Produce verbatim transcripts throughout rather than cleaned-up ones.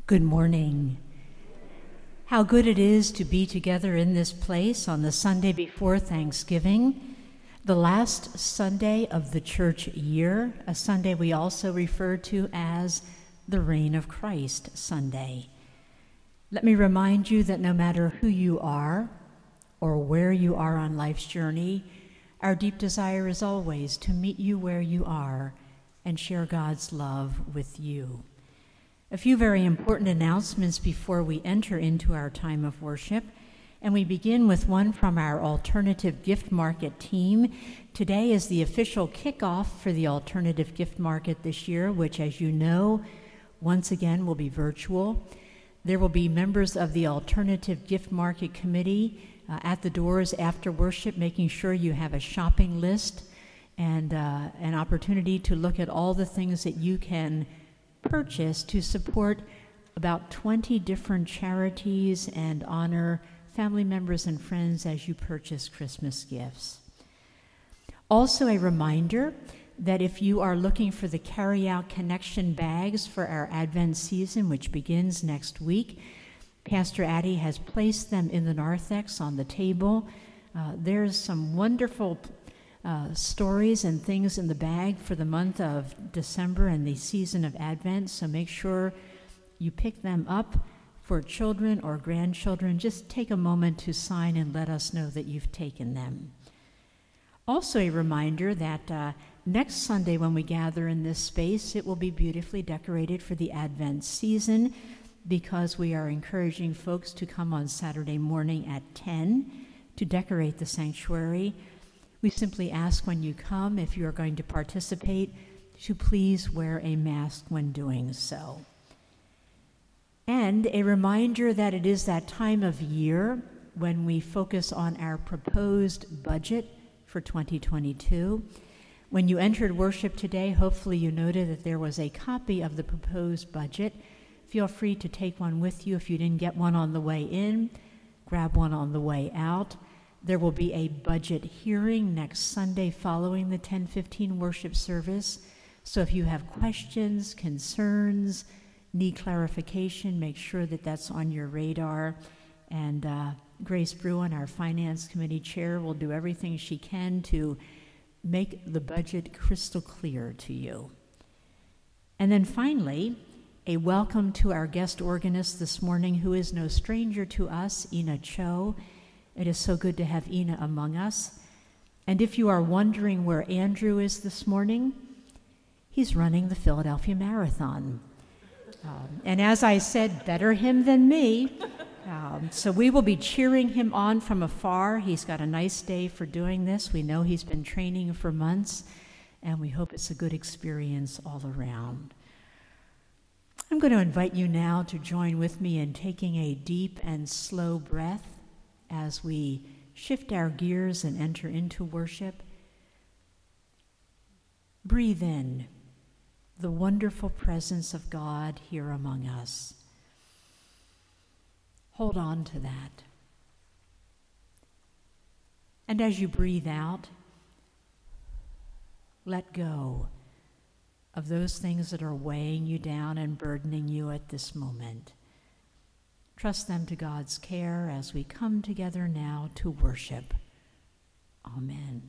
Good morning. How good it is to be together in this place on the Sunday before Thanksgiving, the last Sunday of the church year, a Sunday we also refer to as the Reign of Christ Sunday. Let me remind you that no matter who you are or where you are on life's journey, our deep desire is always to meet you where you are and share God's love with you. A few very important announcements before we enter into our time of worship, and we begin with one from our Alternative Gift Market team. Today is the official kickoff for the Alternative Gift Market this year, which, as you know, once again will be virtual. There will be members of the Alternative Gift Market Committee uh, at the doors after worship, making sure you have a shopping list and uh, an opportunity to look at all the things that you can purchase to support about twenty different charities and honor family members and friends as you purchase Christmas gifts. Also, a reminder that if you are looking for the carry-out connection bags for our Advent season, which begins next week, Pastor Addie has placed them in the narthex on the table. Uh, there's some wonderful Uh, stories and things in the bag for the month of December and the season of Advent, so make sure you pick them up for children or grandchildren. Just take a moment to sign and let us know that you've taken them. Also a reminder that uh, next Sunday when we gather in this space, it will be beautifully decorated for the Advent season, because we are encouraging folks to come on Saturday morning at ten to decorate the sanctuary. We simply ask when you come, if you are going to participate, to please wear a mask when doing so. And a reminder that it is that time of year when we focus on our proposed budget for twenty twenty-two. When you entered worship today, hopefully you noted that there was a copy of the proposed budget. Feel free to take one with you. If you didn't get one on the way in, grab one on the way out. There will be a budget hearing next Sunday following the ten fifteen worship service. So if you have questions, concerns, need clarification, make sure that that's on your radar. And uh, Grace Bruin, our Finance Committee Chair, will do everything she can to make the budget crystal clear to you. And then finally, a welcome to our guest organist this morning, who is no stranger to us, Ina Cho. It is so good to have Ina among us. And if you are wondering where Andrew is this morning, he's running the Philadelphia Marathon. Um, and as I said, better him than me. Um, so we will be cheering him on from afar. He's got a nice day for doing this. We know he's been training for months, and we hope it's a good experience all around. I'm going to invite you now to join with me in taking a deep and slow breath as we shift our gears and enter into worship. Breathe in the wonderful presence of God here among us. Hold on to that. And as you breathe out, let go of those things that are weighing you down and burdening you at this moment. Trust them to God's care as we come together now to worship. Amen.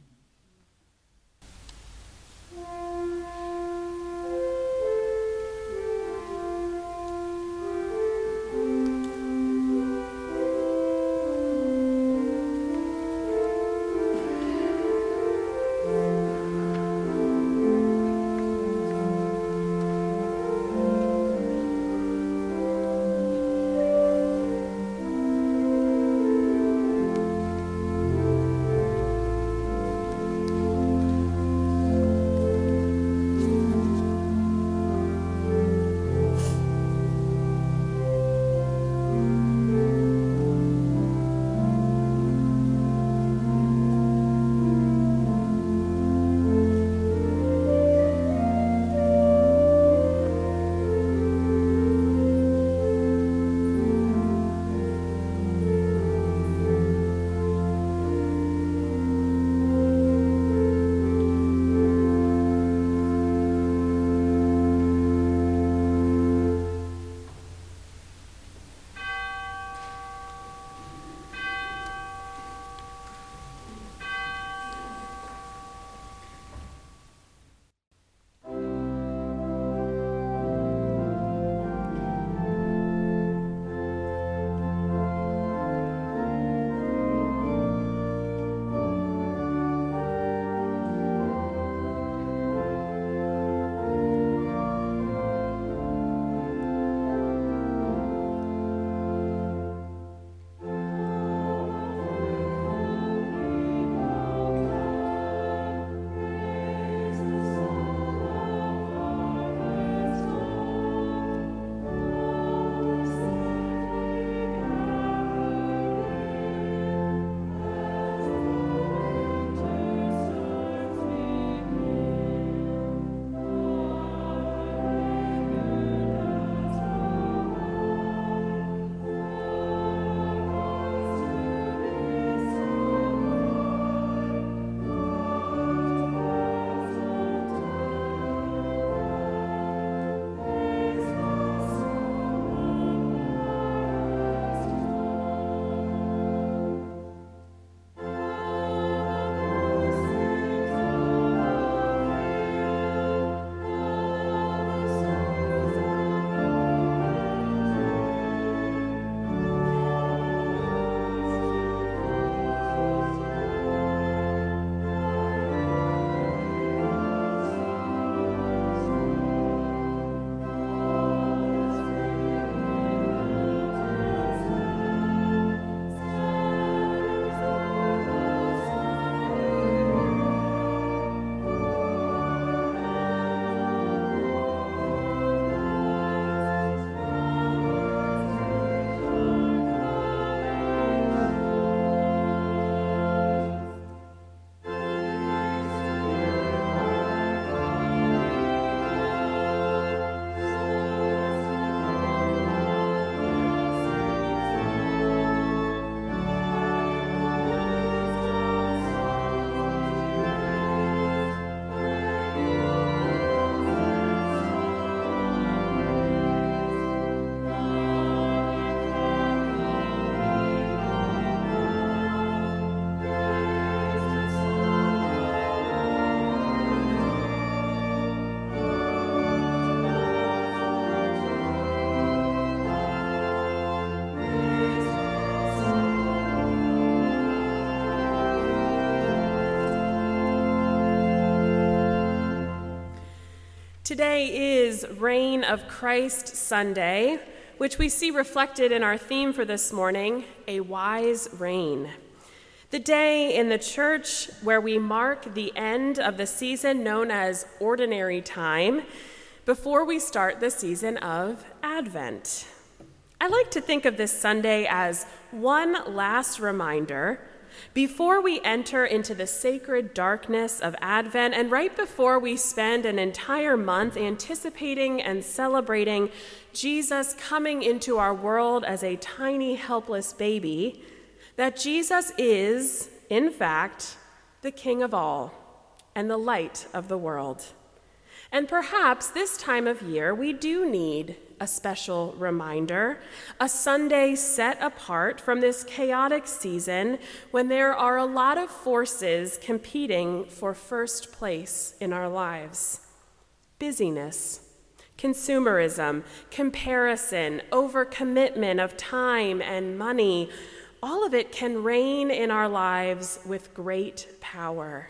Today is Reign of Christ Sunday, which we see reflected in our theme for this morning, a wise reign. The day in the church where we mark the end of the season known as Ordinary Time before we start the season of Advent. I like to think of this Sunday as one last reminder before we enter into the sacred darkness of Advent, and right before we spend an entire month anticipating and celebrating Jesus coming into our world as a tiny, helpless baby, that Jesus is, in fact, the King of all and the light of the world. And perhaps this time of year, we do need a special reminder, a Sunday set apart from this chaotic season when there are a lot of forces competing for first place in our lives. Busyness, consumerism, comparison, overcommitment of time and money, all of it can reign in our lives with great power.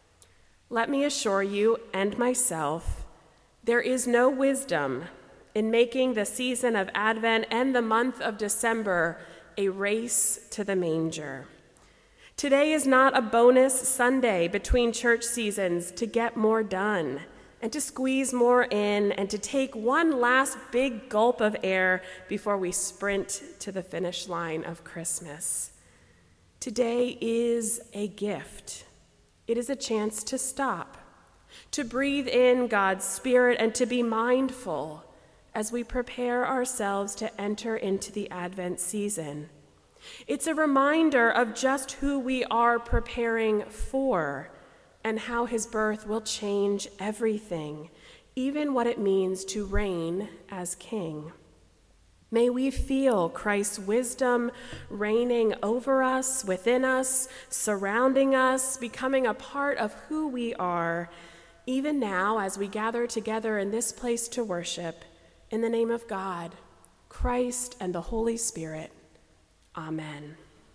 Let me assure you and myself, there is no wisdom in making the season of Advent and the month of December a race to the manger. Today is not a bonus Sunday between church seasons to get more done and to squeeze more in and to take one last big gulp of air before we sprint to the finish line of Christmas. Today is a gift. It is a chance to stop, to breathe in God's Spirit, and to be mindful as we prepare ourselves to enter into the Advent season. It's a reminder of just who we are preparing for and how his birth will change everything, even what it means to reign as king. May we feel Christ's wisdom reigning over us, within us, surrounding us, becoming a part of who we are, even now as we gather together in this place to worship. In the name of God, Christ, and the Holy Spirit, Amen.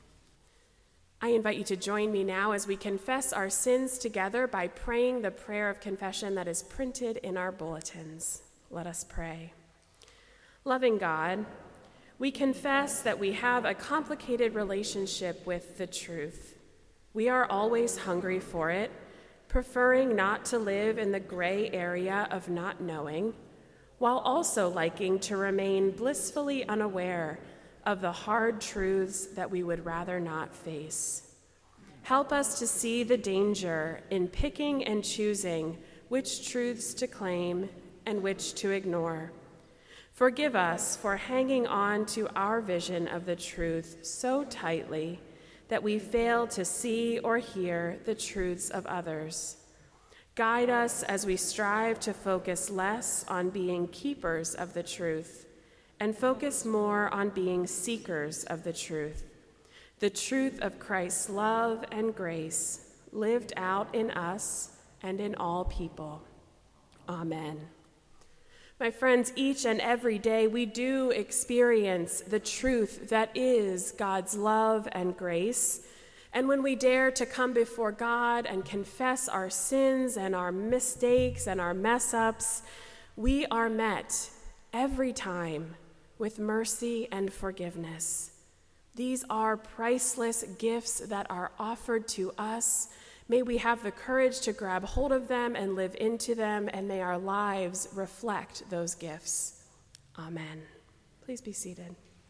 I invite you to join me now as we confess our sins together by praying the prayer of confession that is printed in our bulletins. Let us pray. Loving God, we confess that we have a complicated relationship with the truth. We are always hungry for it, preferring not to live in the gray area of not knowing, while also liking to remain blissfully unaware of the hard truths that we would rather not face. Help us to see the danger in picking and choosing which truths to claim and which to ignore. Forgive us for hanging on to our vision of the truth so tightly that we fail to see or hear the truths of others. Guide us as we strive to focus less on being keepers of the truth and focus more on being seekers of the truth, the truth of Christ's love and grace lived out in us and in all people. Amen. My friends, each and every day we do experience the truth that is God's love and grace. And when we dare to come before God and confess our sins and our mistakes and our mess-ups, we are met every time with mercy and forgiveness. These are priceless gifts that are offered to us. May we have the courage to grab hold of them and live into them, and may our lives reflect those gifts. Amen. Please be seated.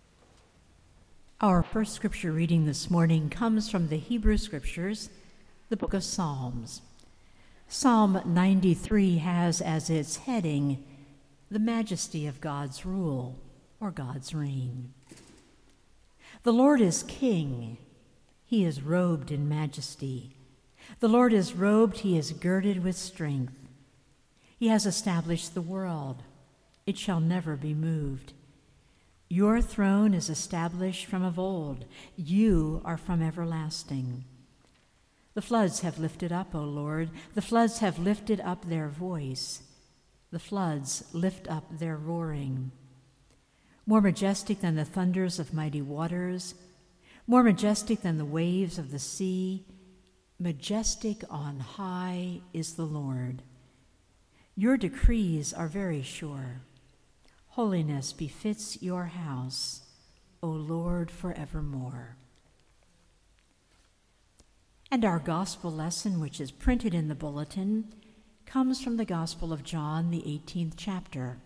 Our first scripture reading this morning comes from the Hebrew Scriptures, the book of Psalms. Psalm ninety-three has as its heading, "The Majesty of God's Rule," or God's Reign. The Lord is King. He is robed in majesty. The Lord is robed, he is girded with strength. He has established the world. It shall never be moved. Your throne is established from of old. You are from everlasting. The floods have lifted up, O Lord. The floods have lifted up their voice. The floods lift up their roaring. More majestic than the thunders of mighty waters, more majestic than the waves of the sea, majestic on high is the Lord. Your decrees are very sure. Holiness befits your house, O Lord, forevermore. And our gospel lesson, which is printed in the bulletin, comes from the Gospel of John, the eighteenth chapter.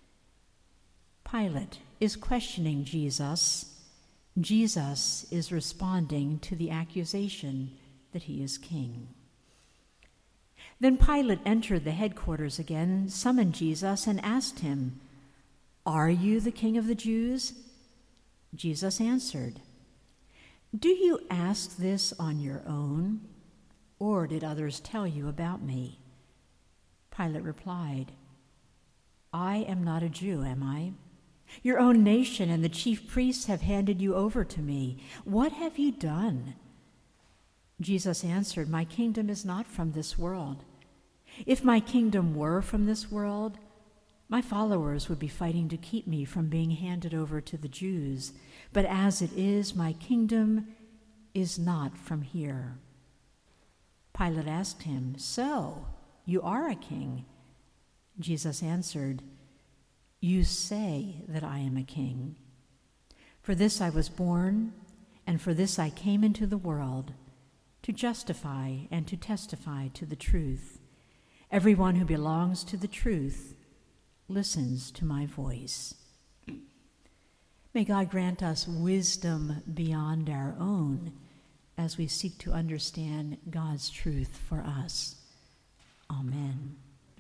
Pilate is questioning Jesus. Jesus is responding to the accusation that he is king. Then Pilate entered the headquarters again, summoned Jesus, and asked him, "Are you the king of the Jews?" Jesus answered, "Do you ask this on your own, or did others tell you about me?" Pilate replied, "I am not a Jew, am I? Your own nation and the chief priests have handed you over to me. What have you done?" Jesus answered, "My kingdom is not from this world. If my kingdom were from this world, my followers would be fighting to keep me from being handed over to the Jews. But as it is, my kingdom is not from here." Pilate asked him, "So, you are a king?" Jesus answered, "You say that I am a king. For this I was born, and for this I came into the world, to justify and to testify to the truth. Everyone who belongs to the truth listens to my voice." May God grant us wisdom beyond our own as we seek to understand God's truth for us. Amen.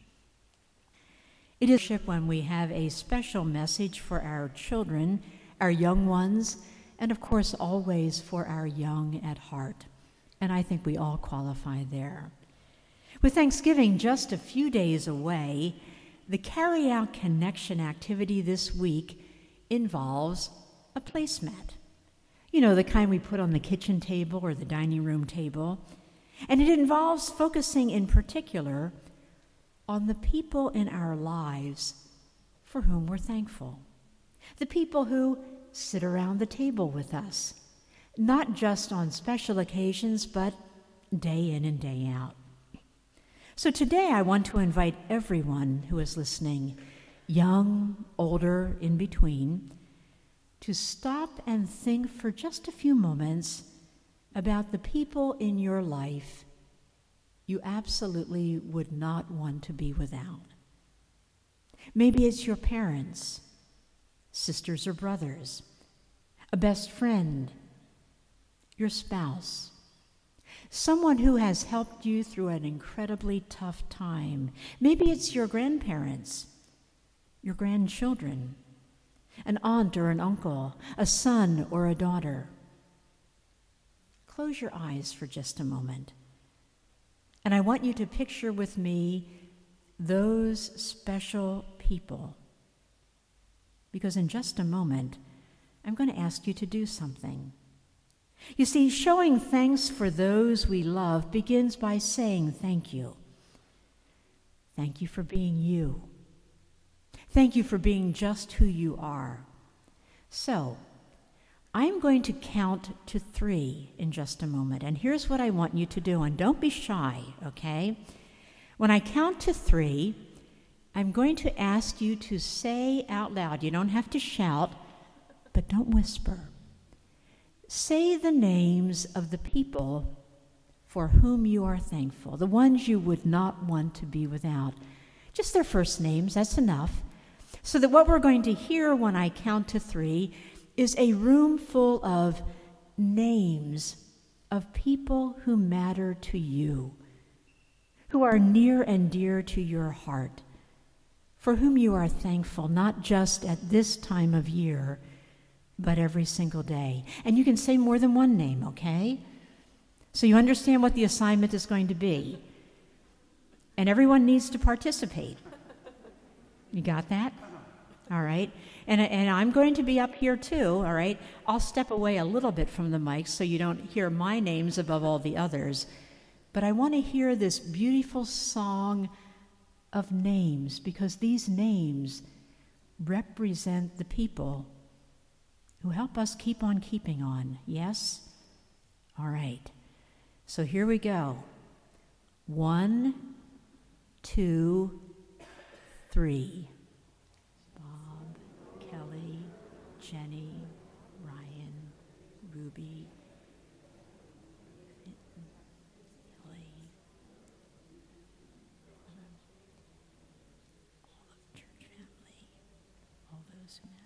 It is when we have a special message for our children, our young ones, and of course always for our young at heart. And I think we all qualify there. With Thanksgiving just a few days away, the Carry Out Connection activity this week involves a placemat. You know, the kind we put on the kitchen table or the dining room table. And it involves focusing in particular on the people in our lives for whom we're thankful. The people who sit around the table with us, not just on special occasions, but day in and day out. So today I want to invite everyone who is listening, young, older, in between, to stop and think for just a few moments about the people in your life you absolutely would not want to be without. Maybe it's your parents, sisters or brothers, a best friend, your spouse, someone who has helped you through an incredibly tough time. Maybe it's your grandparents, your grandchildren, an aunt or an uncle, a son or a daughter. Close your eyes for just a moment. And I want you to picture with me those special people. Because in just a moment, I'm going to ask you to do something. You see, showing thanks for those we love begins by saying thank you. Thank you for being you. Thank you for being just who you are. So, I'm going to count to three in just a moment, and here's what I want you to do, and don't be shy, okay? When I count to three, I'm going to ask you to say out loud. You don't have to shout, but don't whisper. Say the names of the people for whom you are thankful, the ones you would not want to be without. Just their first names, that's enough. So that what we're going to hear when I count to three is a room full of names of people who matter to you, who are near and dear to your heart, for whom you are thankful, not just at this time of year, but every single day. And you can say more than one name, okay? So you understand what the assignment is going to be. And everyone needs to participate. You got that? All right. And, and I'm going to be up here too, all right? I'll step away a little bit from the mic so you don't hear my names above all the others. But I want to hear this beautiful song of names, because these names represent the people who help us keep on keeping on. Yes? All right. So here we go. One, two, Three. Bob, Kelly, Jenny, Ryan, Ruby, Lily, all of the church family, all those who matter.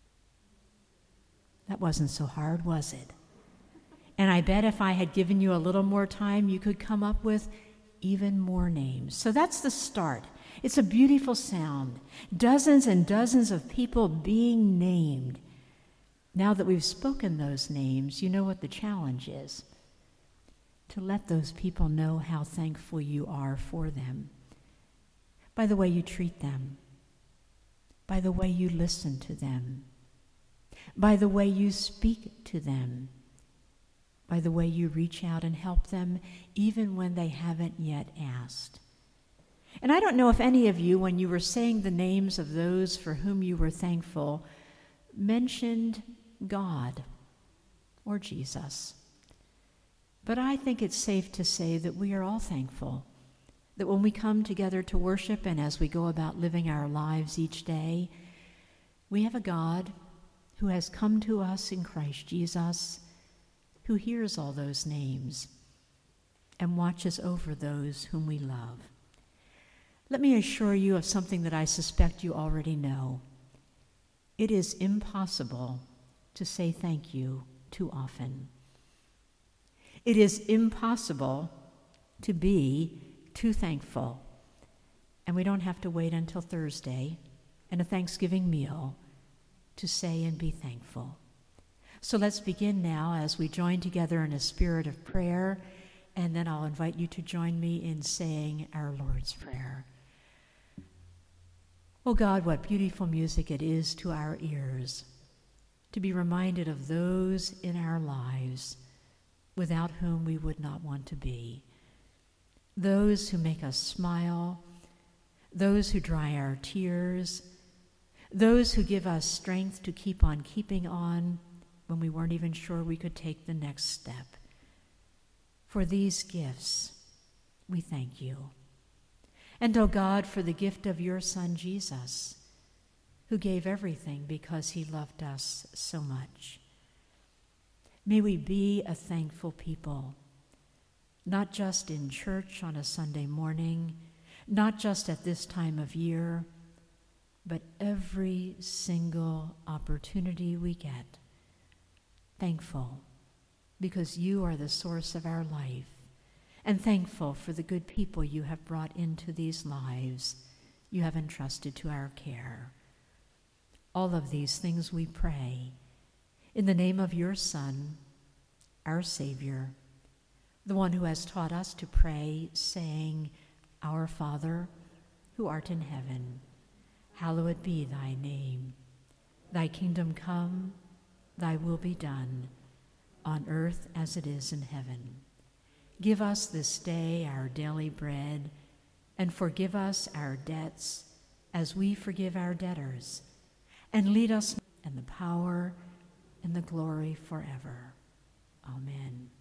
That wasn't so hard, was it? And I bet if I had given you a little more time, you could come up with even more names. So that's the start. It's a beautiful sound. Dozens and dozens of people being named. Now that we've spoken those names, you know what the challenge is. To let those people know how thankful you are for them. By the way you treat them. By the way you listen to them. By the way you speak to them. By the way you reach out and help them even when they haven't yet asked. And I don't know if any of you, when you were saying the names of those for whom you were thankful, mentioned God or Jesus. But I think it's safe to say that we are all thankful, that when we come together to worship and as we go about living our lives each day, we have a God who has come to us in Christ Jesus, who hears all those names and watches over those whom we love. Let me assure you of something that I suspect you already know. It is impossible to say thank you too often. It is impossible to be too thankful. And we don't have to wait until Thursday and a Thanksgiving meal to say and be thankful. So let's begin now as we join together in a spirit of prayer, and then I'll invite you to join me in saying our Lord's Prayer. Oh God, what beautiful music it is to our ears to be reminded of those in our lives without whom we would not want to be. Those who make us smile, those who dry our tears, those who give us strength to keep on keeping on when we weren't even sure we could take the next step. For these gifts, we thank you. And, oh God, for the gift of your Son, Jesus, who gave everything because he loved us so much. May we be a thankful people, not just in church on a Sunday morning, not just at this time of year, but every single opportunity we get. Thankful because you are the source of our life, and thankful for the good people you have brought into these lives you have entrusted to our care. All of these things we pray in the name of your Son, our Savior, the one who has taught us to pray, saying, Our Father, who art in heaven, hallowed be thy name. Thy kingdom come, thy will be done, on earth as it is in heaven. Give us this day our daily bread, and forgive us our debts as we forgive our debtors. And lead us in the power and the glory forever. Amen.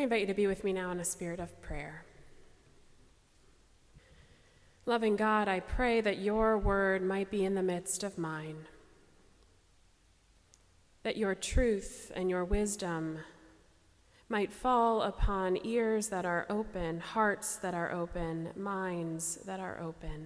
invite you to be with me now in a spirit of prayer. Loving God, I pray that your word might be in the midst of mine, that your truth and your wisdom might fall upon ears that are open, hearts that are open, minds that are open.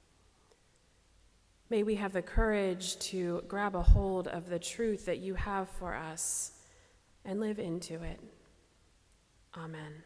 May we have the courage to grab a hold of the truth that you have for us and live into it. Amen.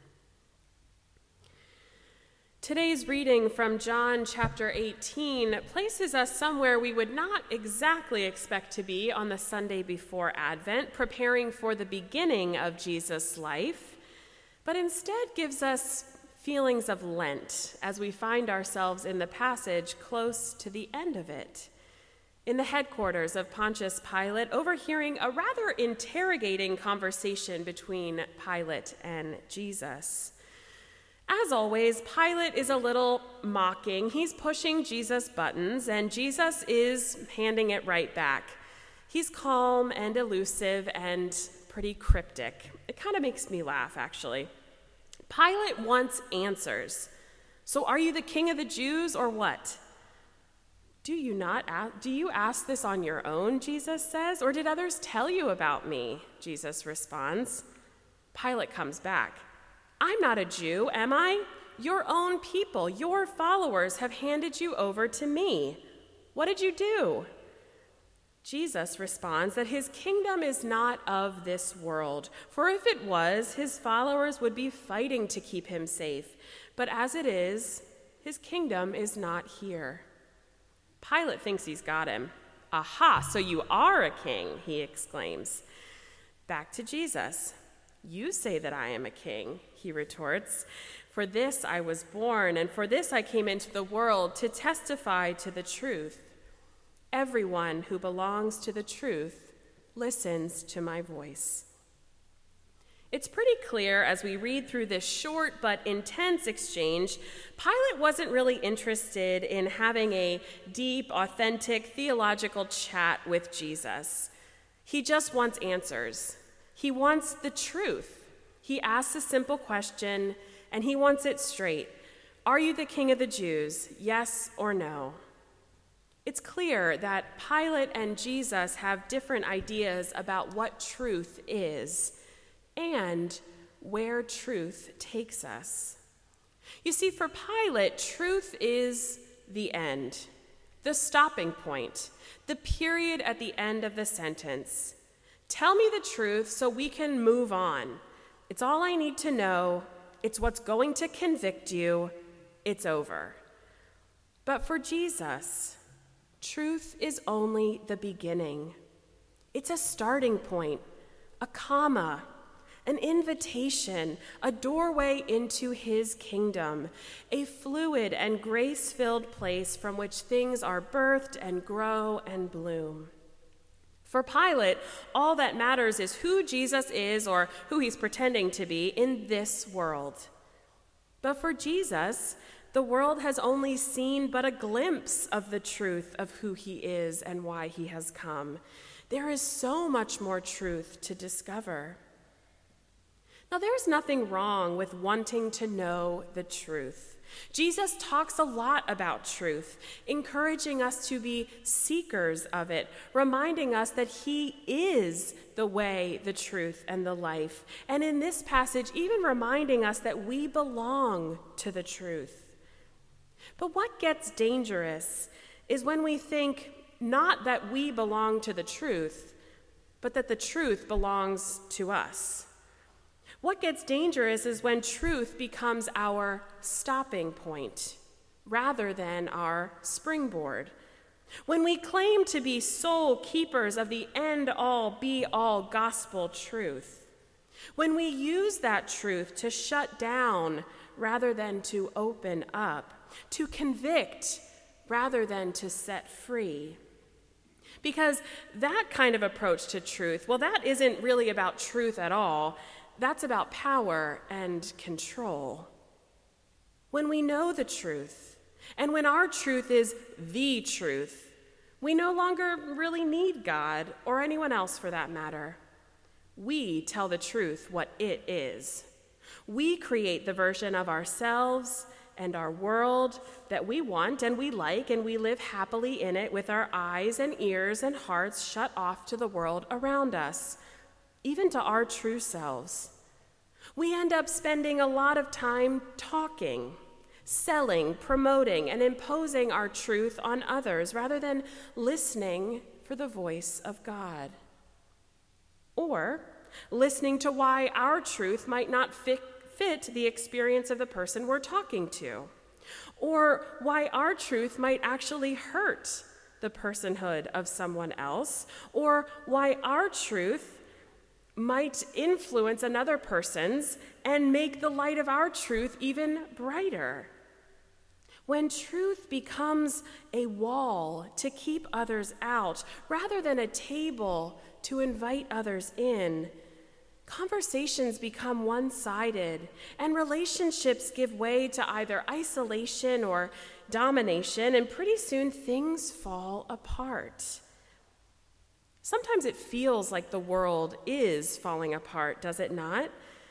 Today's reading from John chapter eighteen places us somewhere we would not exactly expect to be on the Sunday before Advent, preparing for the beginning of Jesus' life, but instead gives us feelings of Lent as we find ourselves in the passage close to the end of it. In the headquarters of Pontius Pilate, overhearing a rather interrogating conversation between Pilate and Jesus. As always, Pilate is a little mocking. He's pushing Jesus' buttons, and Jesus is handing it right back. He's calm and elusive and pretty cryptic. It kind of makes me laugh, actually. Pilate wants answers. So are you the king of the Jews or what? Do you not ask, do you ask this on your own, Jesus says, or did others tell you about me? Jesus responds. Pilate comes back. I'm not a Jew, am I? Your own people, your followers have handed you over to me. What did you do? Jesus responds that his kingdom is not of this world, for if it was, his followers would be fighting to keep him safe. But as it is, his kingdom is not here. Pilate thinks he's got him. Aha, so you are a king, he exclaims. Back to Jesus. You say that I am a king, he retorts. For this I was born, and for this I came into the world, to testify to the truth. Everyone who belongs to the truth listens to my voice. It's pretty clear as we read through this short but intense exchange, Pilate wasn't really interested in having a deep, authentic, theological chat with Jesus. He just wants answers. He wants the truth. He asks a simple question, and he wants it straight. Are you the king of the Jews? Yes or no? It's clear that Pilate and Jesus have different ideas about what truth is and where truth takes us. You see, for Pilate, truth is the end, the stopping point, the period at the end of the sentence. Tell me the truth so we can move on. It's all I need to know. It's what's going to convict you. It's over. But for Jesus, truth is only the beginning. It's a starting point, a comma, an invitation, a doorway into his kingdom, a fluid and grace-filled place from which things are birthed and grow and bloom. For Pilate, all that matters is who Jesus is or who he's pretending to be in this world. But for Jesus, the world has only seen but a glimpse of the truth of who he is and why he has come. There is so much more truth to discover. Now, there's nothing wrong with wanting to know the truth. Jesus talks a lot about truth, encouraging us to be seekers of it, reminding us that he is the way, the truth, and the life. And in this passage, even reminding us that we belong to the truth. But what gets dangerous is when we think not that we belong to the truth, but that the truth belongs to us. What gets dangerous is when truth becomes our stopping point rather than our springboard. When we claim to be sole keepers of the end-all, be-all gospel truth. When we use that truth to shut down rather than to open up, to convict rather than to set free. Because that kind of approach to truth, well, that isn't really about truth at all. That's about power and control. When we know the truth, and when our truth is the truth, we no longer really need God or anyone else for that matter. We tell the truth what it is. We create the version of ourselves and our world that we want and we like, and we live happily in it with our eyes and ears and hearts shut off to the world around us, even to our true selves. We end up spending a lot of time talking, selling, promoting, and imposing our truth on others rather than listening for the voice of God. Or listening to why our truth might not fit, fit the experience of the person we're talking to, or why our truth might actually hurt the personhood of someone else, or why our truth might influence another person's and make the light of our truth even brighter. When truth becomes a wall to keep others out rather than a table to invite others in, conversations become one-sided and relationships give way to either isolation or domination, and pretty soon things fall apart. Sometimes it feels like the world is falling apart, does it not?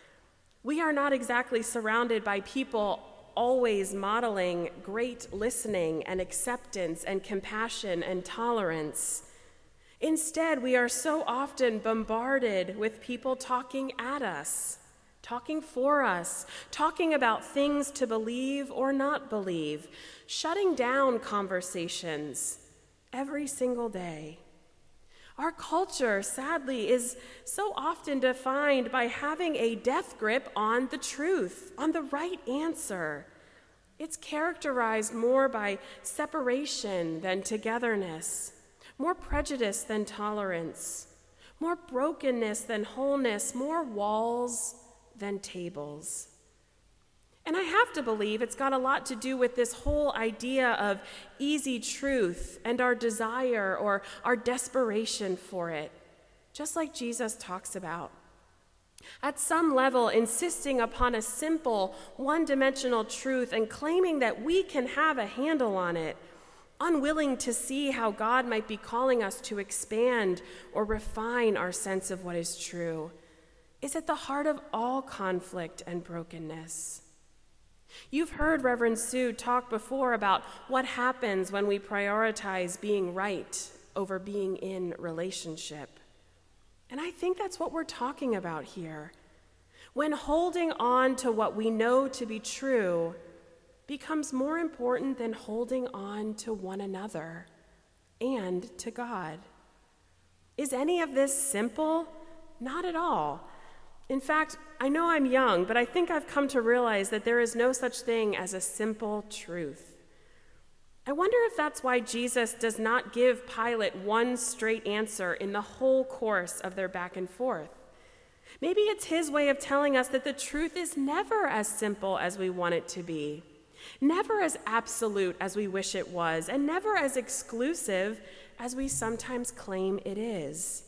We are not exactly surrounded by people always modeling great listening and acceptance and compassion and tolerance. Instead, we are so often bombarded with people talking at us, talking for us, talking about things to believe or not believe, shutting down conversations every single day. Our culture, sadly, is so often defined by having a death grip on the truth, on the right answer. It's characterized more by separation than togetherness, more prejudice than tolerance, more brokenness than wholeness, more walls than tables. And I have to believe it's got a lot to do with this whole idea of easy truth and our desire or our desperation for it, just like Jesus talks about. At some level, insisting upon a simple, one-dimensional truth and claiming that we can have a handle on it, unwilling to see how God might be calling us to expand or refine our sense of what is true, is at the heart of all conflict and brokenness. You've heard Reverend Sue talk before about what happens when we prioritize being right over being in relationship. And I think that's what we're talking about here. When holding on to what we know to be true becomes more important than holding on to one another and to God. Is any of this simple? Not at all. In fact, I know I'm young, but I think I've come to realize that there is no such thing as a simple truth. I wonder if that's why Jesus does not give Pilate one straight answer in the whole course of their back and forth. Maybe it's his way of telling us that the truth is never as simple as we want it to be, never as absolute as we wish it was, and never as exclusive as we sometimes claim it is.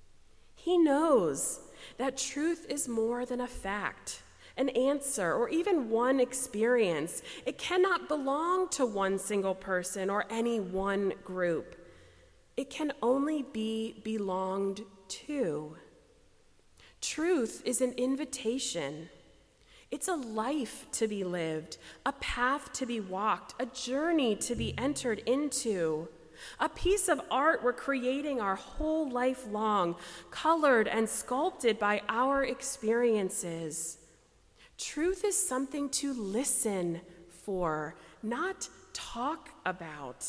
He knows that truth is more than a fact, an answer, or even one experience. It cannot belong to one single person or any one group. It can only be belonged to. Truth is an invitation. It's a life to be lived, a path to be walked, a journey to be entered into. A piece of art we're creating our whole life long, colored and sculpted by our experiences. Truth is something to listen for, not talk about.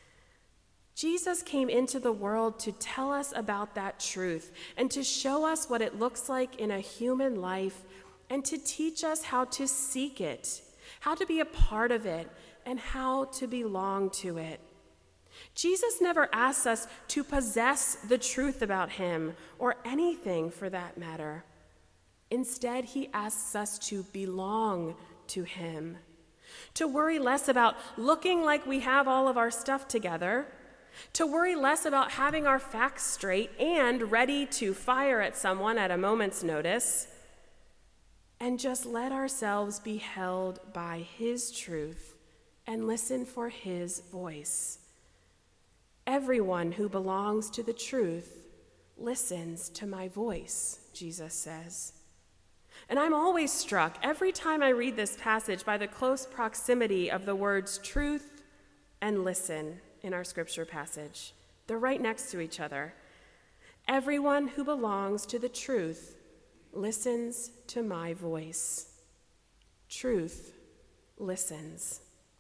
Jesus came into the world to tell us about that truth and to show us what it looks like in a human life and to teach us how to seek it, how to be a part of it, and how to belong to it. Jesus never asks us to possess the truth about him or anything for that matter. Instead, he asks us to belong to him, to worry less about looking like we have all of our stuff together, to worry less about having our facts straight and ready to fire at someone at a moment's notice, and just let ourselves be held by his truth and listen for his voice. Everyone who belongs to the truth listens to my voice, Jesus says. And I'm always struck every time I read this passage by the close proximity of the words truth and listen in our scripture passage. They're right next to each other. Everyone who belongs to the truth listens to my voice. Truth listens.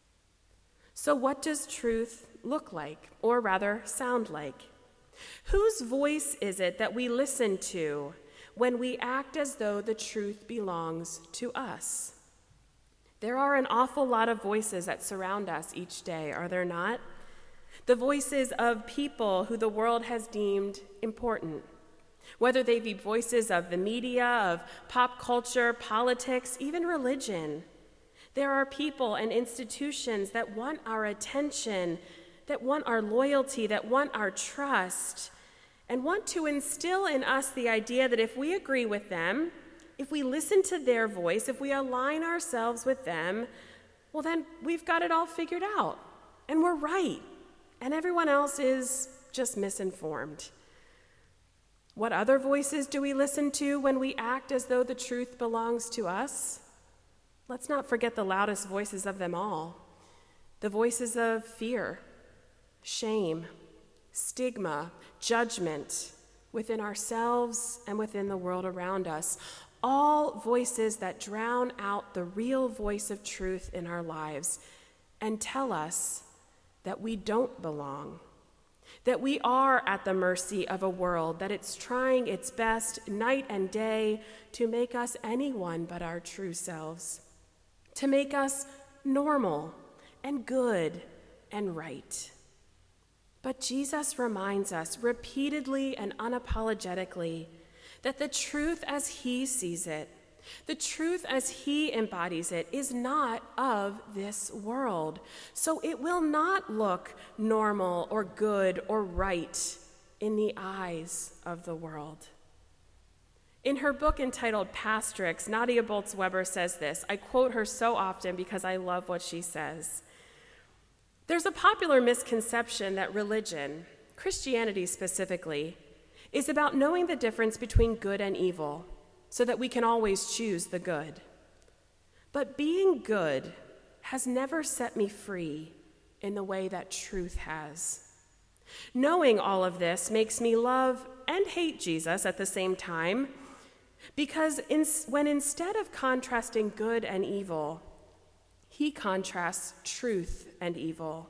So what does truth look like, or rather sound like? Whose voice is it that we listen to when we act as though the truth belongs to us? There are an awful lot of voices that surround us each day, are there not? The voices of people who the world has deemed important, whether they be voices of the media, of pop culture, politics, even religion. There are people and institutions that want our attention, that want our loyalty, that want our trust, and want to instill in us the idea that if we agree with them, if we listen to their voice, if we align ourselves with them, well, then we've got it all figured out, and we're right, and everyone else is just misinformed. What other voices do we listen to when we act as though the truth belongs to us? Let's not forget the loudest voices of them all, the voices of fear, shame, stigma, judgment within ourselves and within the world around us, all voices that drown out the real voice of truth in our lives and tell us that we don't belong, that we are at the mercy of a world that it's trying its best night and day to make us anyone but our true selves, to make us normal and good and right. But Jesus reminds us repeatedly and unapologetically that the truth as he sees it, the truth as he embodies it, is not of this world. So it will not look normal or good or right in the eyes of the world. In her book entitled Pastrix, Nadia Bolz-Weber says this. I quote her so often because I love what she says. There's a popular misconception that religion, Christianity specifically, is about knowing the difference between good and evil so that we can always choose the good. But being good has never set me free in the way that truth has. Knowing all of this makes me love and hate Jesus at the same time, because in, when instead of contrasting good and evil, he contrasts truth and evil,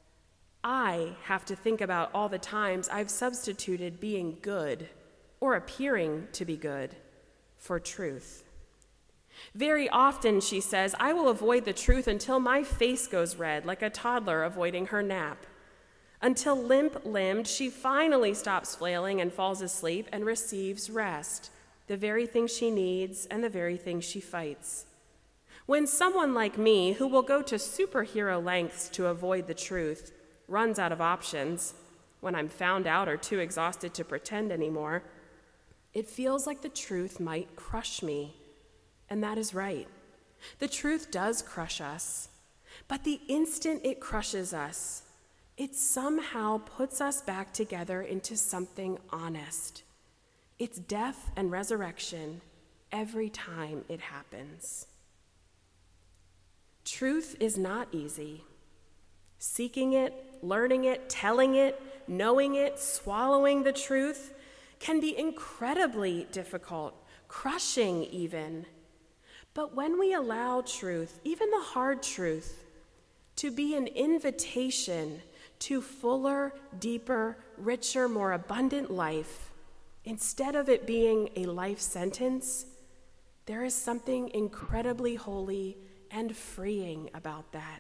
I have to think about all the times I've substituted being good or appearing to be good for truth. Very often, she says, I will avoid the truth until my face goes red, like a toddler avoiding her nap. Until limp-limbed, she finally stops flailing and falls asleep and receives rest, the very thing she needs and the very thing she fights. When someone like me, who will go to superhero lengths to avoid the truth, runs out of options, when I'm found out or too exhausted to pretend anymore, it feels like the truth might crush me. And that is right. The truth does crush us. But the instant it crushes us, it somehow puts us back together into something honest. It's death and resurrection every time it happens. Truth is not easy. Seeking it, learning it, telling it, knowing it, swallowing the truth can be incredibly difficult, crushing even. But when we allow truth, even the hard truth, to be an invitation to fuller, deeper, richer, more abundant life, instead of it being a life sentence, there is something incredibly holy and freeing about that.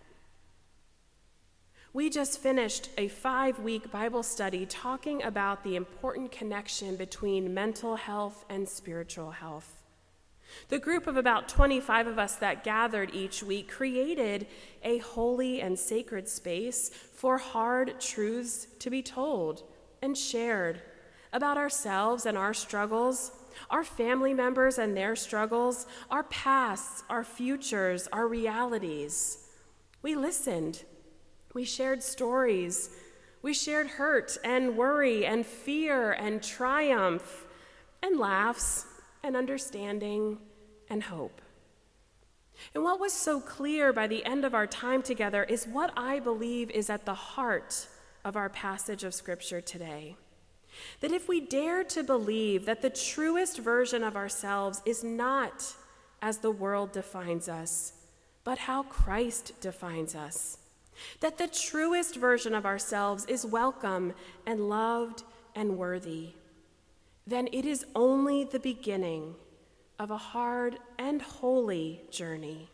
We just finished a five-week Bible study talking about the important connection between mental health and spiritual health. The group of about twenty-five of us that gathered each week created a holy and sacred space for hard truths to be told and shared about ourselves and our struggles, our family members and their struggles, our pasts, our futures, our realities. We listened. We shared stories. We shared hurt and worry and fear and triumph and laughs and understanding and hope. And what was so clear by the end of our time together is what I believe is at the heart of our passage of Scripture today. That if we dare to believe that the truest version of ourselves is not as the world defines us, but how Christ defines us, that the truest version of ourselves is welcome and loved and worthy, then it is only the beginning of a hard and holy journey.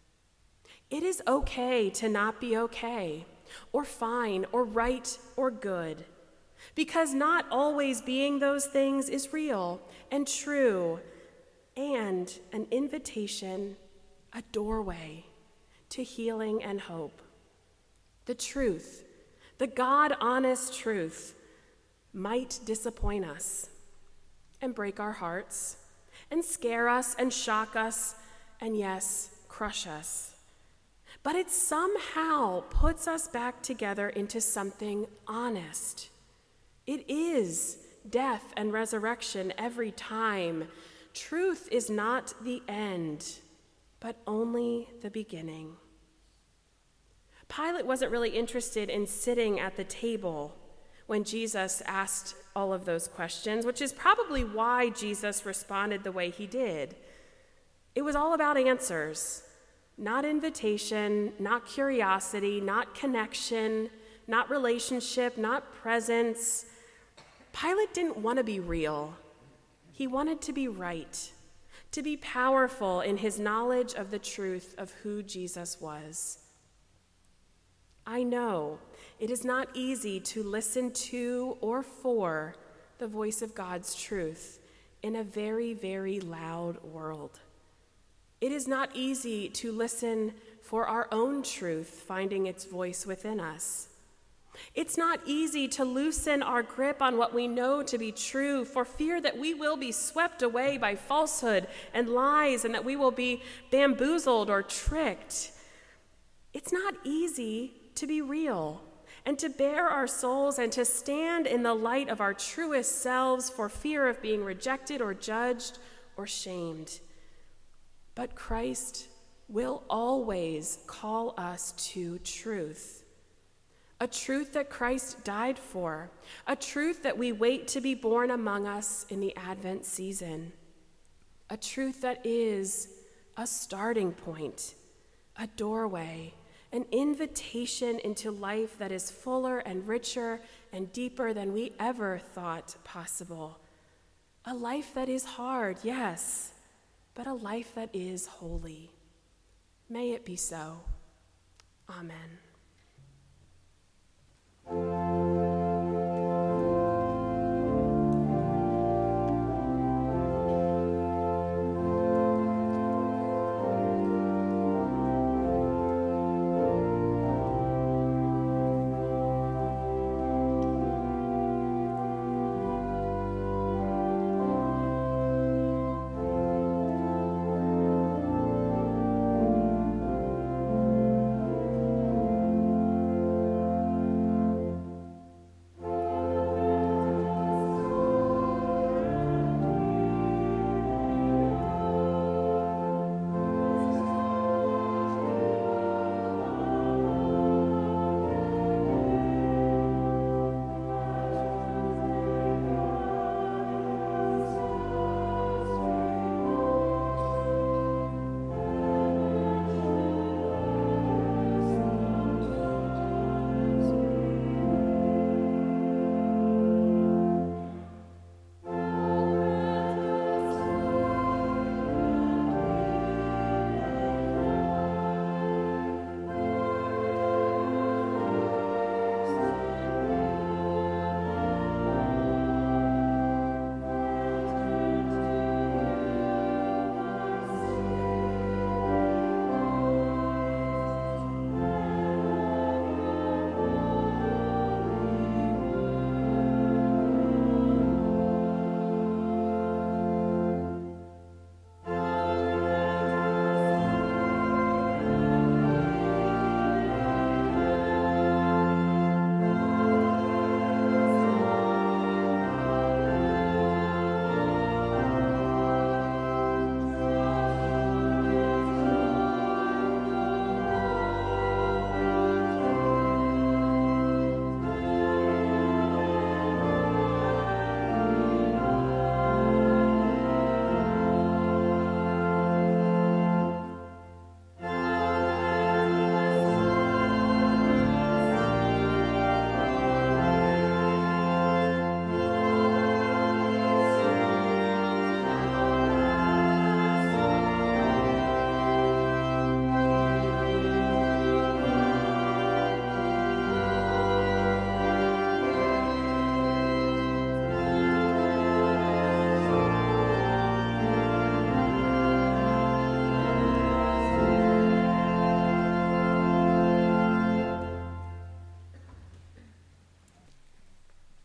It is okay to not be okay, or fine, or right, or good, because not always being those things is real and true, and an invitation, a doorway to healing and hope. The truth, the God-honest truth, might disappoint us and break our hearts and scare us and shock us and, yes, crush us. But it somehow puts us back together into something honest. It is death and resurrection every time. Truth is not the end, but only the beginning. Pilate wasn't really interested in sitting at the table when Jesus asked all of those questions, which is probably why Jesus responded the way he did. It was all about answers, not invitation, not curiosity, not connection, not relationship, not presence. Pilate didn't want to be real. He wanted to be right, to be powerful in his knowledge of the truth of who Jesus was. I know it is not easy to listen to or for the voice of God's truth in a very, very loud world. It is not easy to listen for our own truth finding its voice within us. It's not easy to loosen our grip on what we know to be true for fear that we will be swept away by falsehood and lies and that we will be bamboozled or tricked. It's not easy to be real and to bare our souls and to stand in the light of our truest selves for fear of being rejected or judged or shamed. But Christ will always call us to truth. A truth that Christ died for, a truth that we wait to be born among us in the Advent season, a truth that is a starting point, a doorway, an invitation into life that is fuller and richer and deeper than we ever thought possible. A life that is hard, yes, but a life that is holy. May it be so. Amen.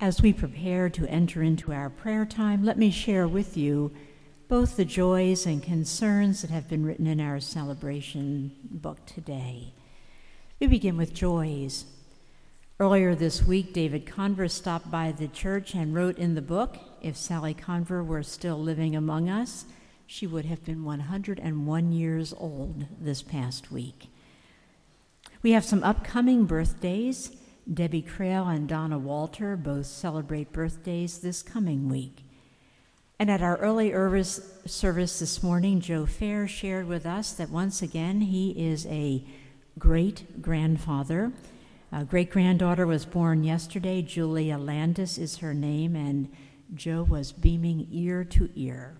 As we prepare to enter into our prayer time, let me share with you both the joys and concerns that have been written in our celebration book today. We begin with joys. Earlier this week, David Conver stopped by the church and wrote in the book, if Sally Conver were still living among us, she would have been one hundred one years old this past week. We have some upcoming birthdays. Debbie Crail and Donna Walter both celebrate birthdays this coming week. And at our early service this morning, Joe Fair shared with us that once again he is a great-grandfather. A great-granddaughter was born yesterday. Julia Landis is her name, and Joe was beaming ear to ear.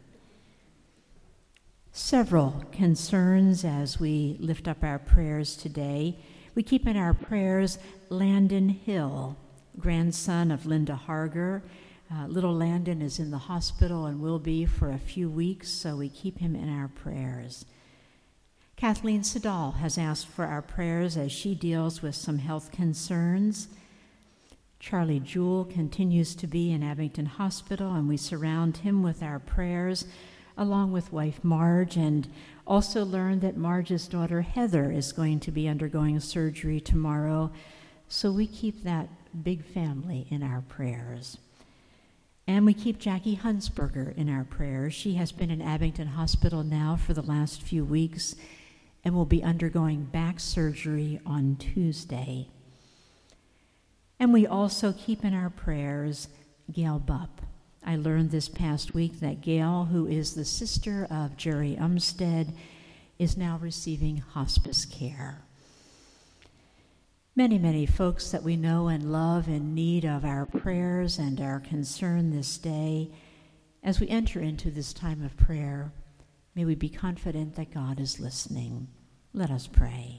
Several concerns as we lift up our prayers today. We keep in our prayers Landon Hill, grandson of Linda Harger. Uh, little Landon is in the hospital and will be for a few weeks, so we keep him in our prayers. Kathleen Siddall has asked for our prayers as she deals with some health concerns. Charlie Jewell continues to be in Abington Hospital, and we surround him with our prayers, along with wife Marge, and also learned that Marge's daughter Heather is going to be undergoing surgery tomorrow, so we keep that big family in our prayers. And we keep Jackie Hunsberger in our prayers. She has been in Abington Hospital now for the last few weeks and will be undergoing back surgery on Tuesday. And we also keep in our prayers Gail Bupp. I learned this past week that Gail, who is the sister of Jerry Umstead, is now receiving hospice care. Many, many folks that we know and love in need of our prayers and our concern this day. As we enter into this time of prayer, may we be confident that God is listening. Let us pray.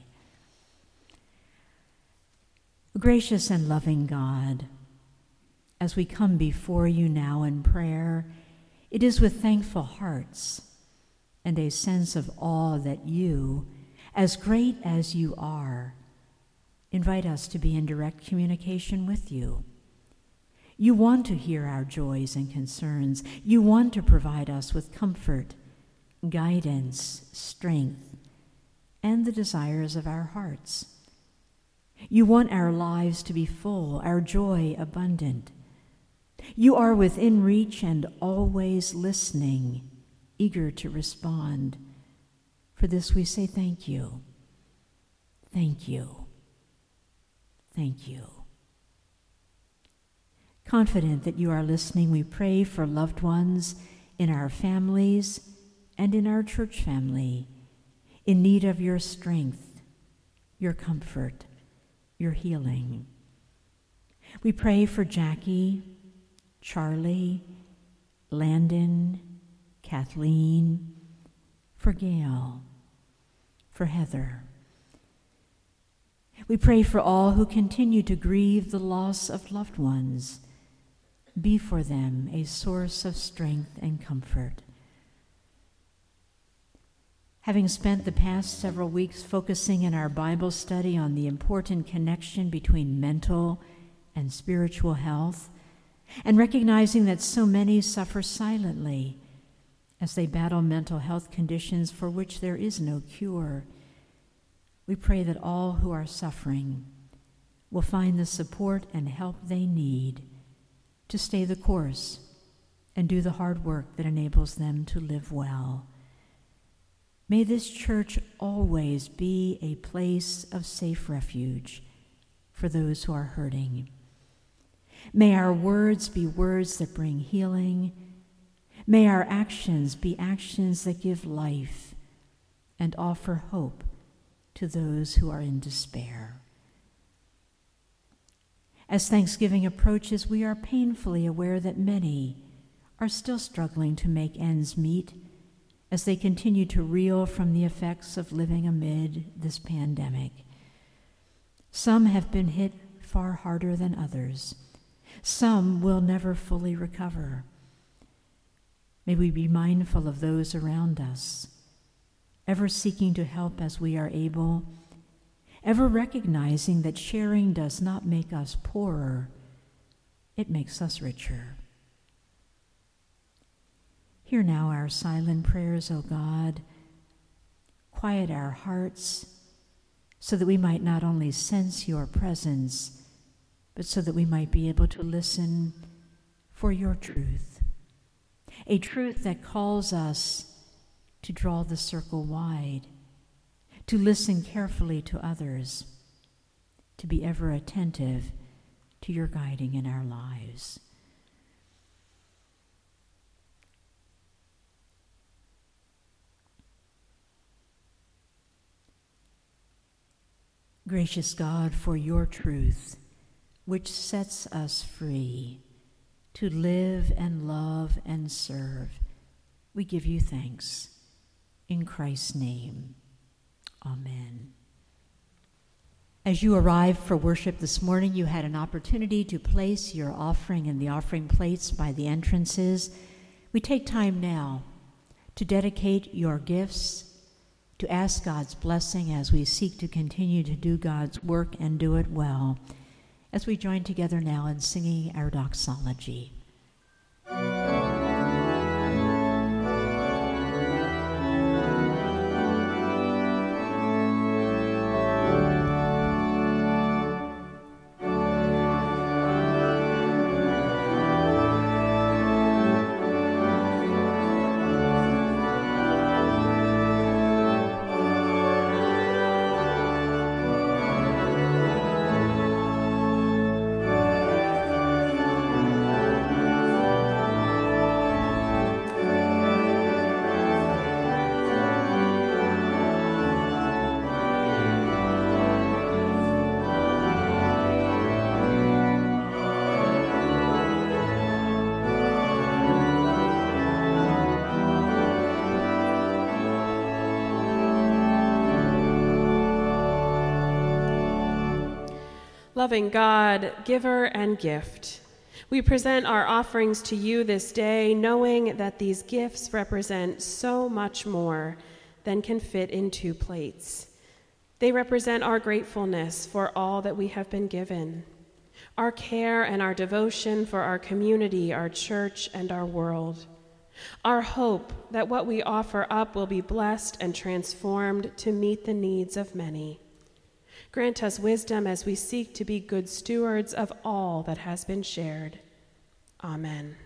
Gracious and loving God, as we come before you now in prayer, it is with thankful hearts and a sense of awe that you, as great as you are, invite us to be in direct communication with you. You want to hear our joys and concerns. You want to provide us with comfort, guidance, strength, and the desires of our hearts. You want our lives to be full, our joy abundant. You are within reach and always listening, eager to respond. For this we say thank you. Thank you. Thank you. Confident that you are listening, we pray for loved ones in our families and in our church family, in need of your strength, your comfort, your healing. We pray for Jackie, Charlie, Landon, Kathleen, for Gail, for Heather. We pray for all who continue to grieve the loss of loved ones. Be for them a source of strength and comfort. Having spent the past several weeks focusing in our Bible study on the important connection between mental and spiritual health, and recognizing that so many suffer silently as they battle mental health conditions for which there is no cure, we pray that all who are suffering will find the support and help they need to stay the course and do the hard work that enables them to live well. May this church always be a place of safe refuge for those who are hurting. May our words be words that bring healing. May our actions be actions that give life and offer hope to those who are in despair. As Thanksgiving approaches, we are painfully aware that many are still struggling to make ends meet as they continue to reel from the effects of living amid this pandemic. Some have been hit far harder than others. Some will never fully recover. May we be mindful of those around us, ever seeking to help as we are able, ever recognizing that sharing does not make us poorer, it makes us richer. Hear now our silent prayers, O God. Quiet our hearts so that we might not only sense your presence, but so that we might be able to listen for your truth, a truth that calls us to draw the circle wide, to listen carefully to others, to be ever attentive to your guiding in our lives. Gracious God, for your truth, which sets us free to live and love and serve, we give you thanks. In Christ's name, amen. As you arrived for worship this morning, you had an opportunity to place your offering in the offering plates by the entrances. We take time now to dedicate your gifts, to ask God's blessing as we seek to continue to do God's work and do it well, as we join together now in singing our doxology. Loving God, giver and gift, we present our offerings to you this day, knowing that these gifts represent so much more than can fit in two plates. They represent our gratefulness for all that we have been given, our care and our devotion for our community, our church, and our world, our hope that what we offer up will be blessed and transformed to meet the needs of many. Grant us wisdom as we seek to be good stewards of all that has been shared. Amen.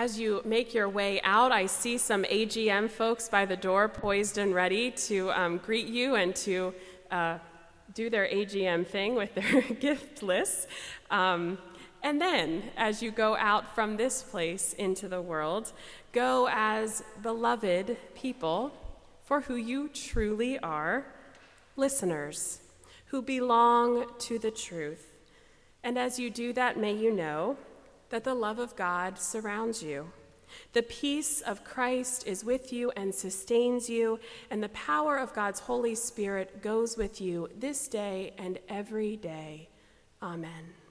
as you make your way out, I see some A G M folks by the door poised and ready to um, greet you and to uh, do their A G M thing with their gift lists. Um, and then, as you go out from this place into the world, go as beloved people for who you truly are, listeners who belong to the truth. And as you do that, may you know that the love of God surrounds you. The peace of Christ is with you and sustains you, and the power of God's Holy Spirit goes with you this day and every day. Amen.